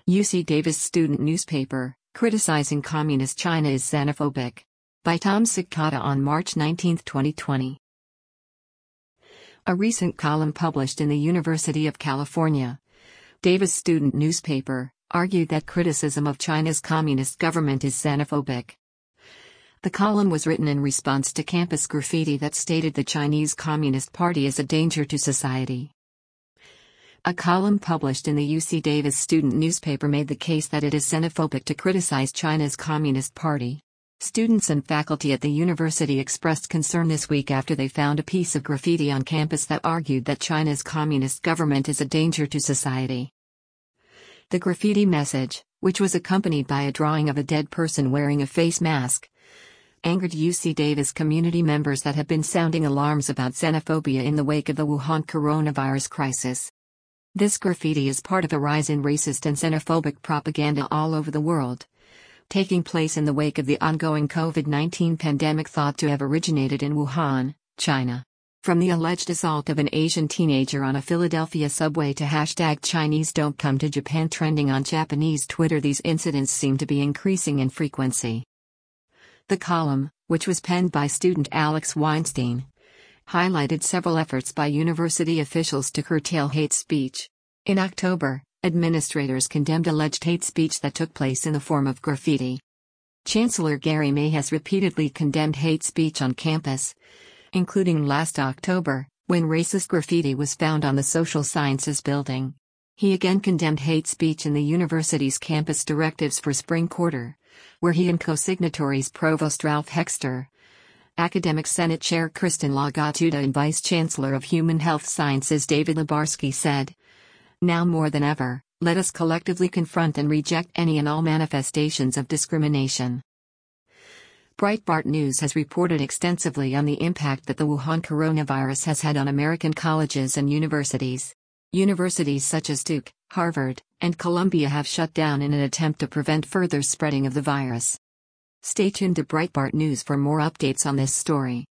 UC Davis student newspaper, criticizing Communist China is xenophobic. By Tom Sikata on March 19, 2020. A recent column published in the University of California, Davis student newspaper, argued that criticism of China's communist government is xenophobic. The column was written in response to campus graffiti that stated the Chinese Communist Party is a danger to society. A column published in the UC Davis student newspaper made the case that it is xenophobic to criticize China's Communist Party. Students and faculty at the university expressed concern this week after they found a piece of graffiti on campus that argued that China's communist government is a danger to society. The graffiti message, which was accompanied by a drawing of a dead person wearing a face mask, angered UC Davis community members that have been sounding alarms about xenophobia in the wake of the Wuhan coronavirus crisis. This graffiti is part of a rise in racist and xenophobic propaganda all over the world, taking place in the wake of the ongoing COVID-19 pandemic thought to have originated in Wuhan, China. From the alleged assault of an Asian teenager on a Philadelphia subway to hashtag Chinese don't come to Japan trending on Japanese Twitter, these incidents seem to be increasing in frequency. The column, which was penned by student Alex Weinstein, highlighted several efforts by university officials to curtail hate speech. In October, administrators condemned alleged hate speech that took place in the form of graffiti. Chancellor Gary May has repeatedly condemned hate speech on campus, including last October, when racist graffiti was found on the Social Sciences building. He again condemned hate speech in the university's campus directives for spring quarter, where he and co-signatories Provost Ralph Hexter, Academic Senate Chair Kristen Lagatuda and Vice Chancellor of Human Health Sciences David Lebarski said, "Now more than ever, let us collectively confront and reject any and all manifestations of discrimination." Breitbart News has reported extensively on the impact that the Wuhan coronavirus has had on American colleges and universities. Universities such as Duke, Harvard, and Columbia have shut down in an attempt to prevent further spreading of the virus. Stay tuned to Breitbart News for more updates on this story.